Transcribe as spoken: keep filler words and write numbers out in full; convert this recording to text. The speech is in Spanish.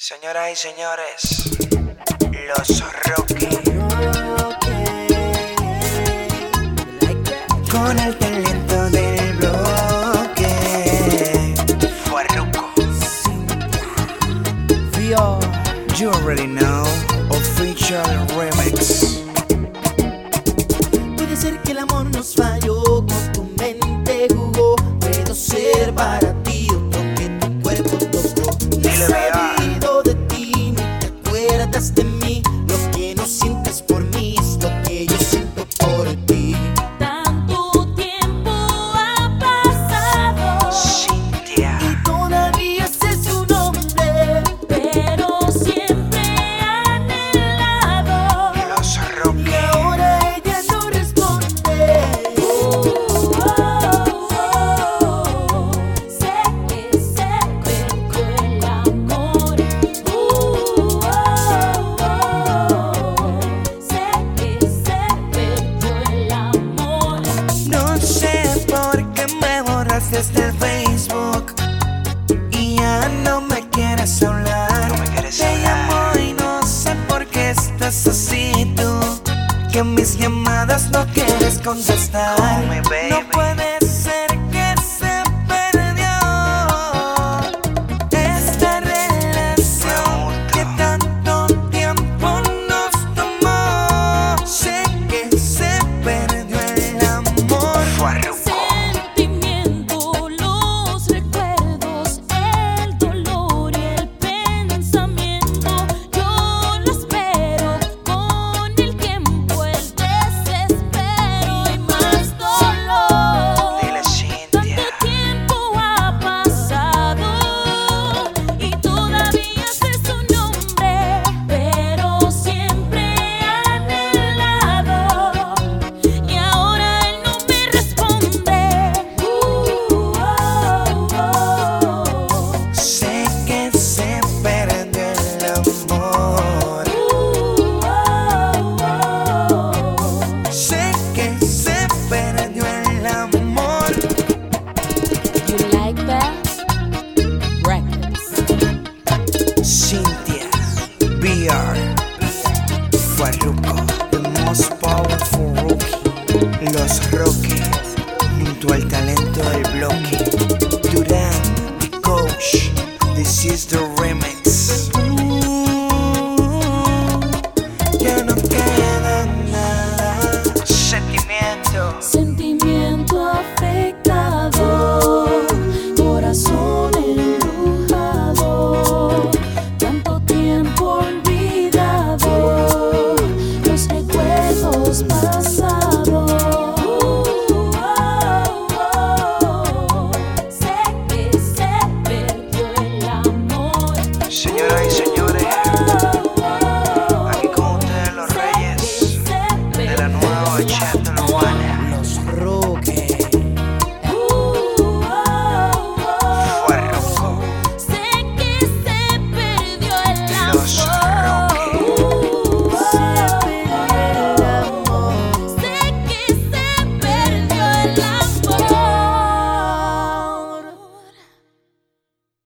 Señoras y señores, los Rocky con el talento del bloque. Farruko, you already know, official remix. Puede ser que el amor nos falló, con tu mente jugó. Puedo ser para ti otro que tu cuerpo tocó. Dile, vea. De ti, no te acuerdas de mí. Lo que no sientes por mí es lo que yo siento por ti. Tanto tiempo ha pasado, Cintia, Y todavía sé su nombre, pero siempre anhelado. los y Rocky. ahora ella no responde. Uh, oh, oh, oh. Sé que se perdió el amor. Uh, oh, oh. Sé que se perdió el amor. No sé por qué me borraste del Facebook y ya no me quieres hablar. No me quieres Te hablar. llamo y no sé por qué estás así tú, que en mis llamadas no quieres contestar. Call me, baby. No puede ser que se perdió esta relación que tanto tiempo nos tomó. Sé que se perdió el amor. Sentimiento, los recuerdos, el dolor y el pensamiento. Yo lo espero con el tiempo, el desespero y más dolor. Dile, Cintia. Tanto tiempo ha pasado y todavía sé su nombre, pero siempre anhelado. Y ahora él no me responde. Uh, oh, oh. Sé que se perdió el amor. Uh, oh, oh. Sé que se perdió el amor. You like that? Records. Cintia, B R, Farruko, the most powerful rookie. Los Rocky, junto al talento del bloque. Durán, the coach, this is the remix. Ya no queda nada. Sentimiento. Sentimiento afectado, corazón embrujado, tanto tiempo olvidado, los recuerdos pasados. Uh, oh, oh. Sé que se perdió el amor. Señoras y señores, aquí con ustedes los reyes de la nueva bachata.